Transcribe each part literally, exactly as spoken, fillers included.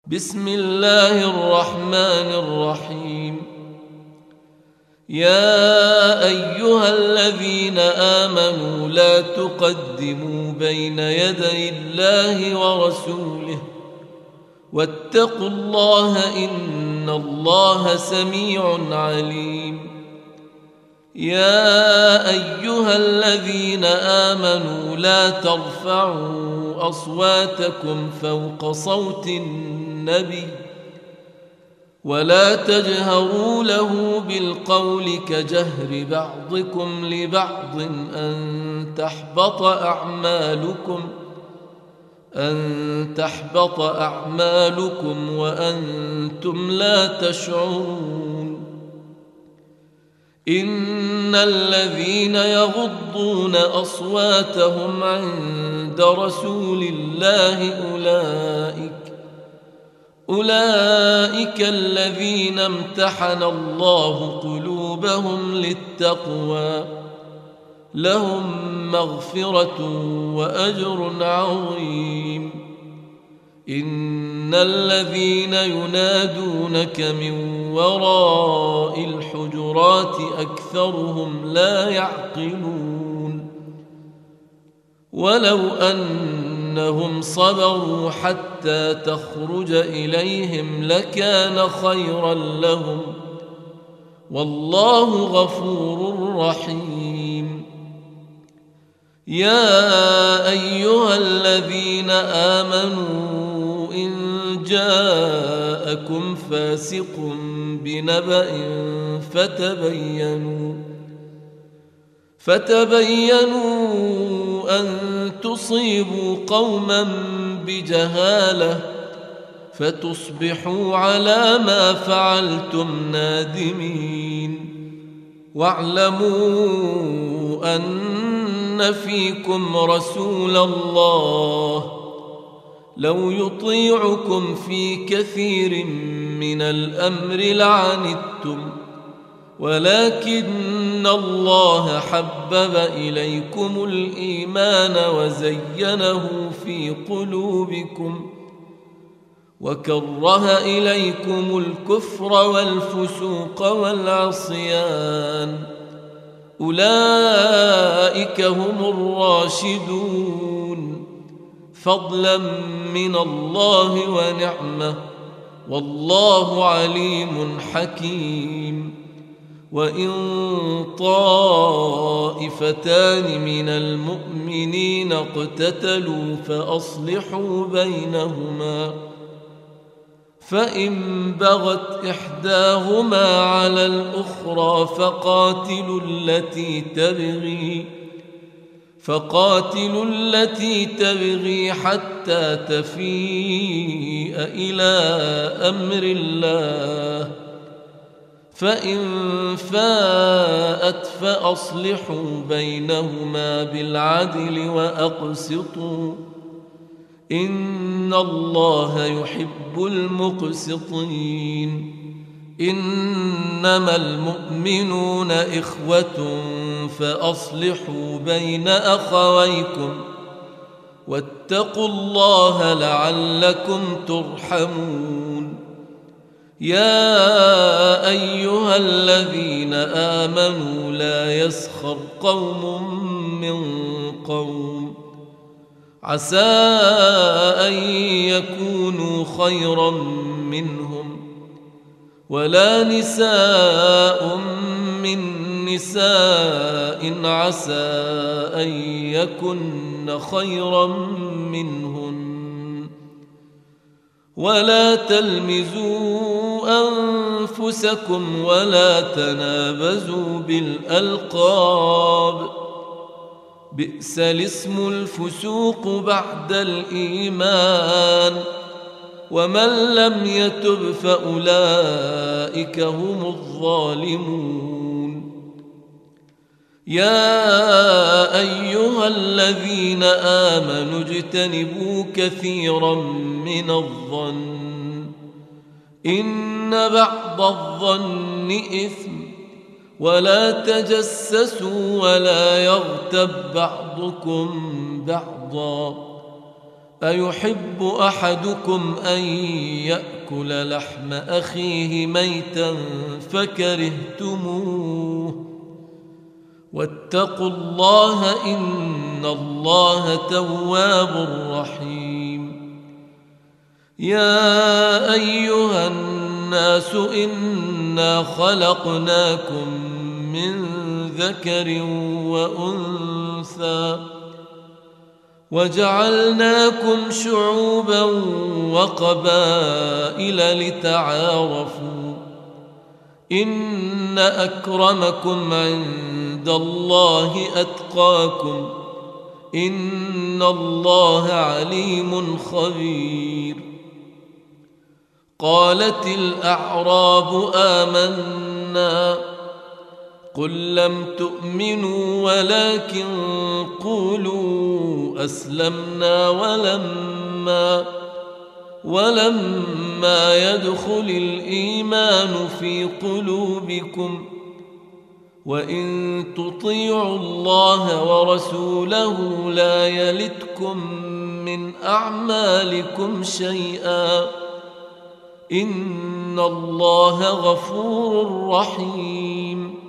بسم الله الرحمن الرحيم. يا أيها الذين آمنوا لا تقدموا بين يدي الله ورسوله واتقوا الله إن الله سميع عليم. يا أيها الذين آمنوا لا ترفعوا أصواتكم فوق صوت النبي ولا تجهروا له بالقول كجهر بعضكم لبعض أن تحبط أعمالكم أن تحبط أعمالكم وأنتم لا تشعرون. إن الذين يغضون أصواتهم عند رسول الله أولئك أولئك الذين امتحن الله قلوبهم للتقوى لهم مغفرة وأجر عظيم. إن الذين ينادونك من وراء الحجرات أكثرهم لا يعقلون. ولو أنهم صبروا حتى تخرج إليهم لكان خيرا لهم والله غفور رحيم. يا أيها الذين آمنوا إن جاءكم فاسق بنبأ فتبينوا فتبينوا أن تصيبوا قوما بجهالة فتصبحوا على ما فعلتم نادمين. واعلموا أن فيكم رسول الله لو يطيعكم في كثير من الأمر لعنتم ولكن الله حبب إليكم الإيمان وزينه في قلوبكم وكره إليكم الكفر والفسوق والعصيان أولئك هم الراشدون فضلا من الله ونعمة والله عليم حكيم. وإن طائفتان من المؤمنين اقتتلوا فأصلحوا بينهما فإن بغت إحداهما على الأخرى فقاتلوا التي تبغي فقاتلوا التي تبغي حتى تفيء إلى أمر الله فإن فاءت فأصلحوا بينهما بالعدل وأقسطوا إن الله يحب المقسطين. إنما المؤمنون إخوة فأصلحوا بين أخويكم واتقوا الله لعلكم ترحمون. يا أيها الذين آمنوا لا يسخر قوم من قوم عسى أن يكونوا خيرا منهم ولا نساء من نساء عسى أن يكن خيرا منهن ولا تلمزوا أنفسكم ولا تنابزوا بالألقاب بئس الاسم الفسوق بعد الإيمان ومن لم يتب فأولئك هم الظالمون. يا أيها الذين آمنوا اجتنبوا كثيرا من الظن إن بعض الظن إثم ولا تجسسوا ولا يغتب بعضكم بعضا أيحب أحدكم أن يأكل لحم أخيه ميتا فكرهتموه واتقوا الله إن الله تواب رحيم. يا أيها الناس إنا خلقناكم من ذكر وأنثى وجعلناكم شعوبا وقبائل لتعارفوا إن أكرمكم عند الله أتقاكم إن الله عليم خبير. قالت الأعراب آمنا قل لم تؤمنوا ولكن قولوا أسلمنا ولما ولما يدخل الإيمان في قلوبكم وإن تطيعوا الله ورسوله لا يلتكم من أعمالكم شيئا إن الله غفور رحيم.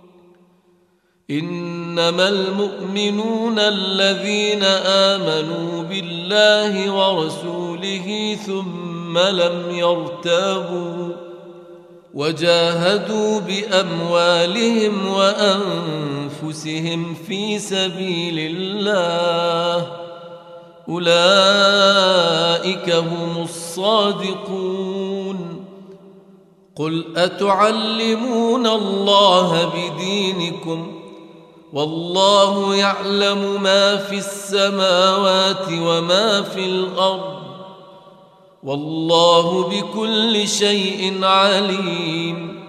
إنما المؤمنون الذين آمنوا بالله ورسوله ثم لم يرتابوا وجاهدوا بأموالهم وأنفسهم في سبيل الله أولئك هم الصادقون. قل أتعلمون الله بدينكم والله يعلم ما في السماوات وما في الأرض والله بكل شيء عليم.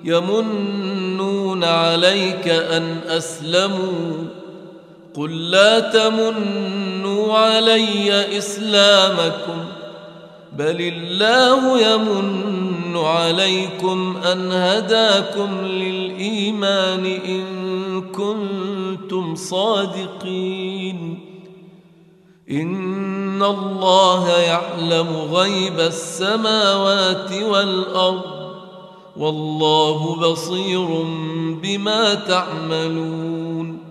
يمنون عليك أن أسلموا قل لا تمنوا علي إسلامكم بل الله يمن عليكم أن هداكم للإيمان إن كنتم صادقين. إن الله يعلم غيب السماوات والأرض والله بصير بما تعملون.